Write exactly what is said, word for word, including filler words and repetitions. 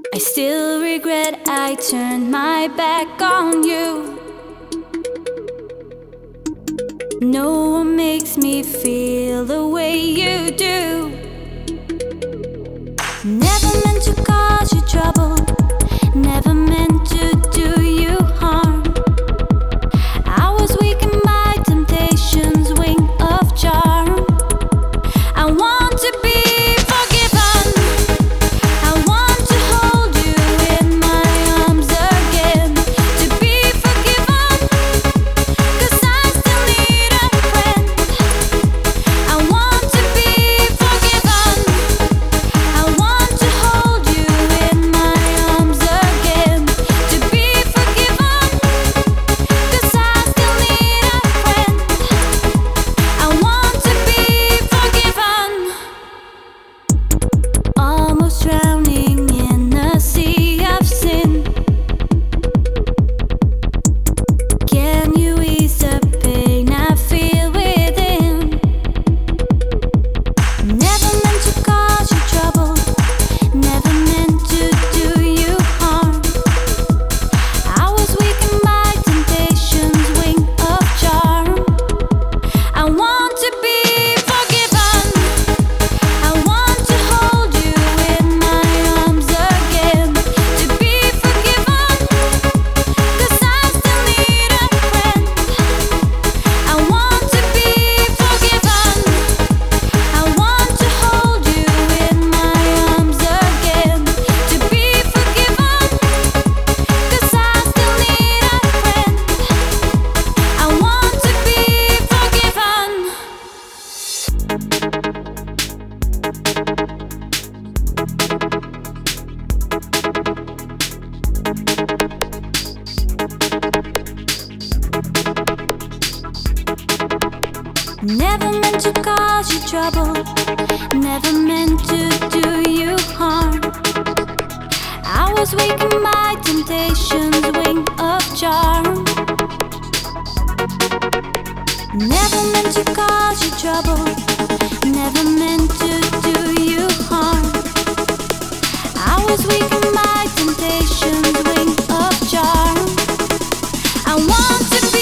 I still regret I turned my back on you. No one makes me feel the way you do. Never meant to cause you trouble, never meant to do you harm. I was weak in my temptation's wing of charm. I want to be forgiven. I want to hold you in my arms again. To be forgiven, 'cause I still need a friend. I want to be forgiven. I want to hold you in my arms again. To be forgiven, 'cause I still need a friend. I want to be forgiven. Almost drowning in a sea of sin. Can you ease the pain I feel within? Never meant to cause you trouble, never meant to do you harm. I was weak in my temptation's wing of charm. I want to be forgiven. I want to hold you in my arms again. To be forgiven, 'cause I still need a friend. I want to be forgiven. I want to hold you in my arms again. To be forgiven, 'cause I still need a friend. I want to be forgiven. Never meant to cause you trouble, never meant to do you harm. I was weak in my temptation's wing of charm. Never meant to cause you trouble, never meant to do you harm. I was weak in my temptation's wing of charm. I want to be